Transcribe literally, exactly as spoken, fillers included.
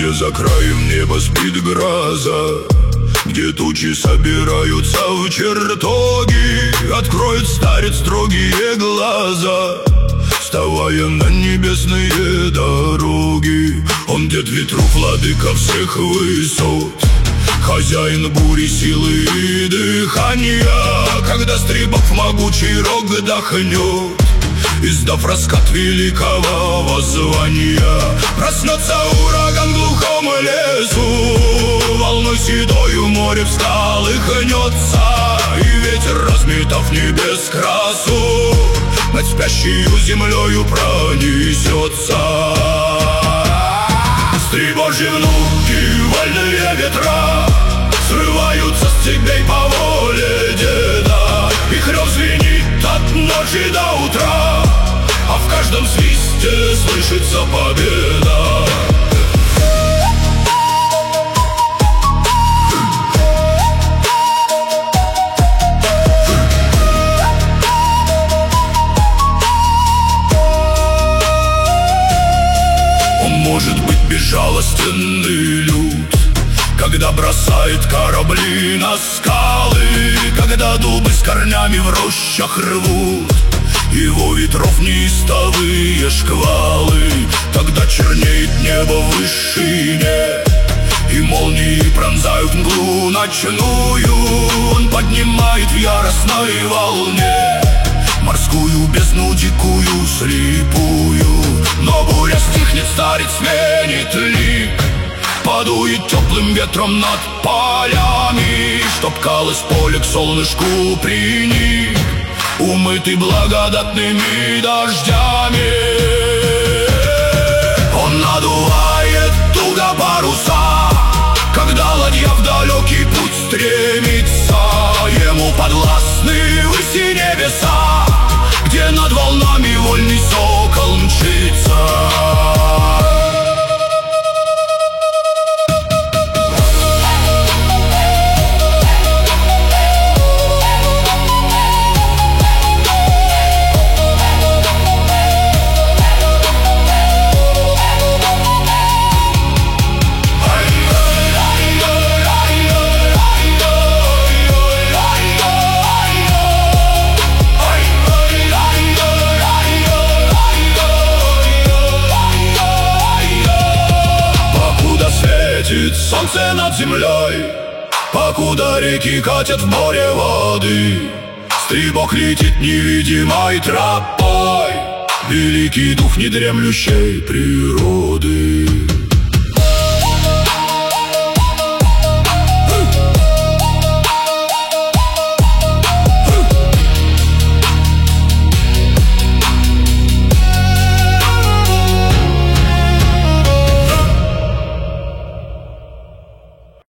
где за краем неба спит гроза, где тучи собираются в чертоги, откроет старец строгие глаза, вставая на небесные дороги. Он дед ветров, владыка всех высот, хозяин бури, силы и дыхания. Когда стрибок могучий рог дохнет, издав раскат великого воззвания, проснется ураган в глухом лесу, волной седою море в скалы хнется, и ветер, разметав небес красу, над спящею землею пронесется. Стребожьи внуки, вольные ветра, срываются с цепей по воле деда, их рев звенит от ночи до утра, а в каждом свисте слышится победа. Он может быть безжалостный люд, когда бросает корабли на скалы, когда дубы с корнями в рощах рвут его ветров неистовые шквалы. Тогда чернеет небо в вышине, и молнии пронзают мглу ночную. Он поднимает в яростной волне морскую бездну дикую, слепую. Но буря стихнет, старец сменит лик, подует теплым ветром над полями, чтоб колос поле к солнышку приник, умытый благодатными дождями. Он надувает туго паруса, когда ладья в далекий путь стремится. Ему подвластны выси небеса, где над волнами вольный сокол мчится. Солнце над землей, покуда реки катят в море воды, стрибок летит невидимой тропой, великий дух недремлющей природы.